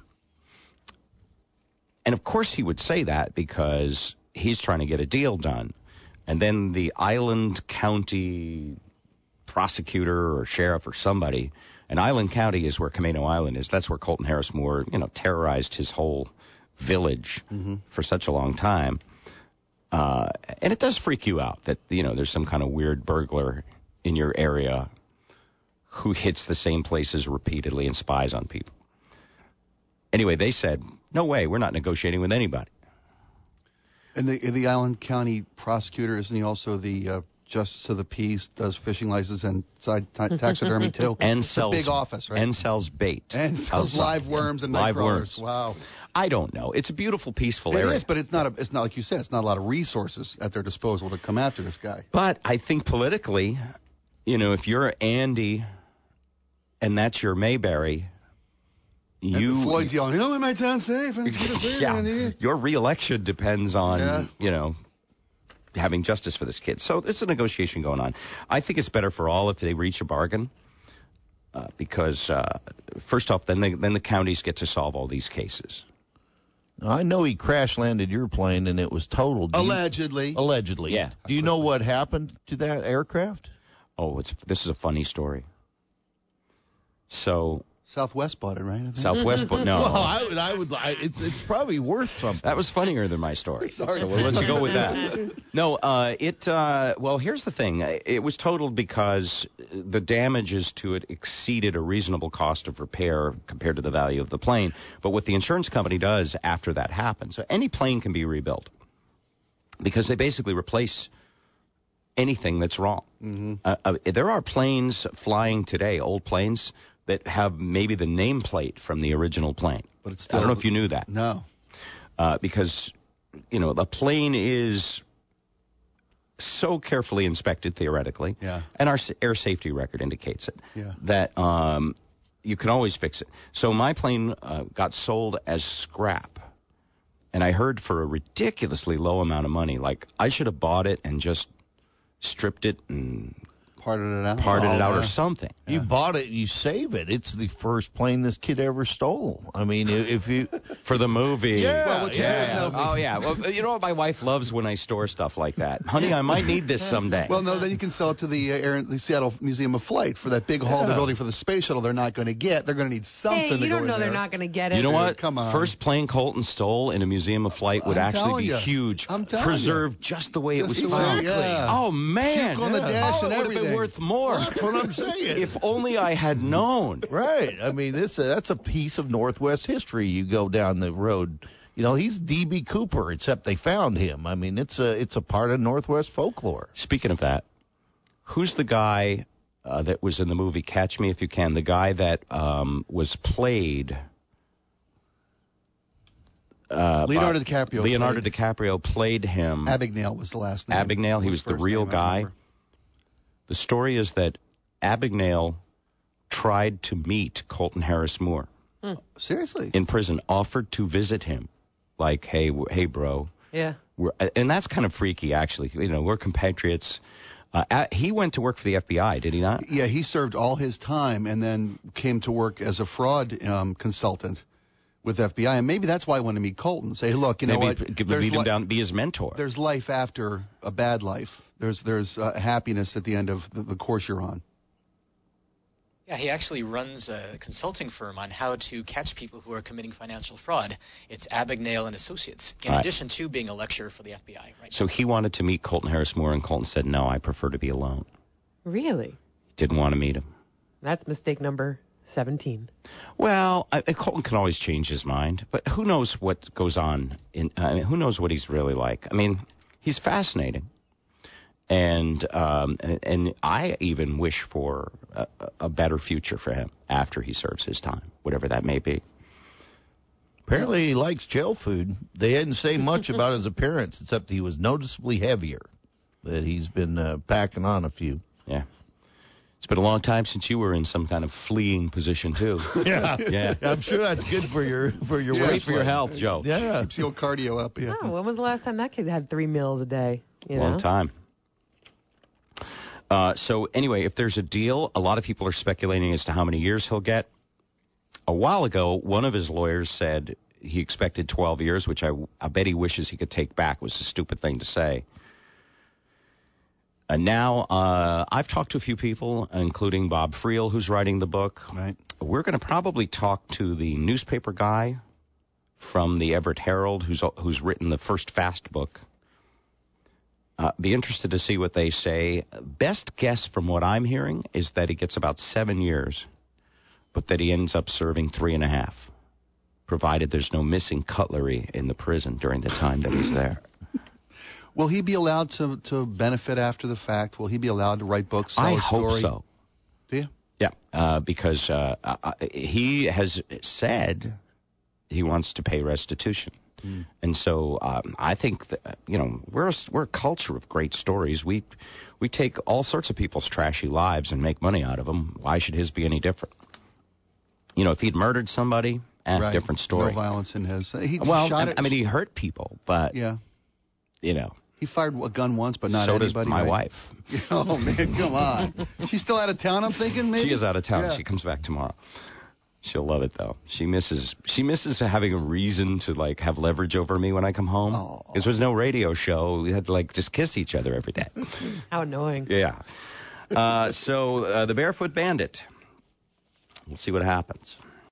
And of course he would say that because he's trying to get a deal done. And then the Island County prosecutor or sheriff or somebody, and Island County is where Camino Island is. That's where Colton Harris Moore, terrorized his whole village for such a long time. And it does freak you out that, there's some kind of weird burglar in your area who hits the same places repeatedly and spies on people. Anyway, they said, no way, we're not negotiating with anybody. And the Island County prosecutor, isn't he also the Justice of the Peace, does fishing license and taxidermy, too? And it's sells, a big office, right? And sells bait. And sells live worms and night crawlers. Wow. I don't know. It's a beautiful, peaceful area. It is, but it's not like you said, it's not a lot of resources at their disposal to come after this guy. But I think politically, if you're Andy and that's your Mayberry, Floyd's yelling, my town's safe. And it's good to see Andy. Your reelection depends on, having justice for this kid. So it's a negotiation going on. I think it's better for all if they reach a bargain. Because first off, then the counties get to solve all these cases. I know he crash landed your plane and it was totaled. Allegedly. Allegedly. Yeah. Do you know what happened to that aircraft? Oh, this is a funny story. So Southwest bought it, right? Southwest bought no. Well, it's probably worth something. That was funnier than my story. Sorry. So we'll let you go with that. No, well, here's the thing. It was totaled because the damages to it exceeded a reasonable cost of repair compared to the value of the plane. But what the insurance company does after that happens, so any plane can be rebuilt because they basically replace anything that's wrong. There are planes flying today, old planes, that have maybe the nameplate from the original plane. But it's still, I don't know if you knew that. No. Because, the plane is so carefully inspected, theoretically, and our air safety record indicates it, that you can always fix it. So my plane got sold as scrap. And I heard for a ridiculously low amount of money, like I should have bought it and just stripped it and parted it out or something. You bought it and you save it. It's the first plane this kid ever stole. I mean, if you for the movie. Oh yeah. Well, you know what my wife loves when I store stuff like that. Honey, I might need this someday. Well, no, then you can sell it to the Seattle Museum of Flight for that big hall they're building for the space shuttle. They're not going to get. They're going to need something. Hey, you to don't go know in they're there. not going to get it. You know what? Come on. First plane Colton stole in a Museum of Flight would actually be huge. I'm telling preserved just the way it was found. Yeah. Oh man! Puke on the dash and it would have been worth more. That's what I'm saying. If only I had known. Right. I mean, that's a piece of Northwest history. You go down the road. He's D.B. Cooper, except they found him. I mean, it's a part of Northwest folklore. Speaking of that, who's the guy that was in the movie Catch Me If You Can. The guy that was played. Leonardo DiCaprio. Leonardo DiCaprio played him. Abagnale was the last name. Abagnale, he was the real guy. The story is that Abagnale tried to meet Colton Harris Moore. Seriously? In prison, offered to visit him. Like, hey, bro. Yeah. And that's kind of freaky, actually. You know, we're compatriots. He went to work for the FBI, did he not? Yeah, he served all his time and then came to work as a fraud consultant with FBI. And maybe that's why I wanted to meet Colton. Say, look, you know what? Lead him down, be his mentor. There's life after a bad life. There's happiness at the end of the course you're on. Yeah, he actually runs a consulting firm on how to catch people who are committing financial fraud. It's Abagnale and Associates, in addition to being a lecturer for the FBI. Right. So he wanted to meet Colton Harris Moore, and Colton said, no, I prefer to be alone. Really? Didn't want to meet him. That's mistake number 17. Well, Colton can always change his mind, but who knows what goes on? Who knows what he's really like? I mean, he's fascinating. And I even wish for a better future for him after he serves his time, whatever that may be. Apparently he likes jail food. They didn't say much about his appearance, except he was noticeably heavier, that he's been packing on a few. Yeah. It's been a long time since you were in some kind of fleeing position, too. Yeah. I'm sure that's good for your weight, for your health, Joe. Yeah. Keeps your cardio up. Yeah. Oh, when was the last time that kid had 3 meals a day? Long time. So anyway, if there's a deal, a lot of people are speculating as to how many years he'll get. A while ago, one of his lawyers said he expected 12 years, which I bet he wishes he could take back. It was a stupid thing to say. And now I've talked to a few people, including Bob Friel, who's writing the book. Right. We're going to probably talk to the newspaper guy from the Everett Herald, who's written the first Fast book. Be interested to see what they say. Best guess from what I'm hearing is that he gets about 7 years, but that he ends up serving 3.5, provided there's no missing cutlery in the prison during the time that he's there. Will he be allowed to benefit after the fact? Will he be allowed to write books? I hope so. Do you? Yeah, because he has said he wants to pay restitution. And so I think that, we're a culture of great stories. We take all sorts of people's trashy lives and make money out of them. Why should his be any different? If he'd murdered somebody, right. Different story. No violence in his. He hurt people, but he fired a gun once, but not so anybody. So does my wife. Oh man, come on. She's still out of town. I'm thinking maybe she is out of town. Yeah. She comes back tomorrow. She'll love it, though. She misses having a reason to, have leverage over me when I come home. Because there was no radio show. We had to, just kiss each other every day. How annoying. Yeah. So the Barefoot Bandit. We'll see what happens.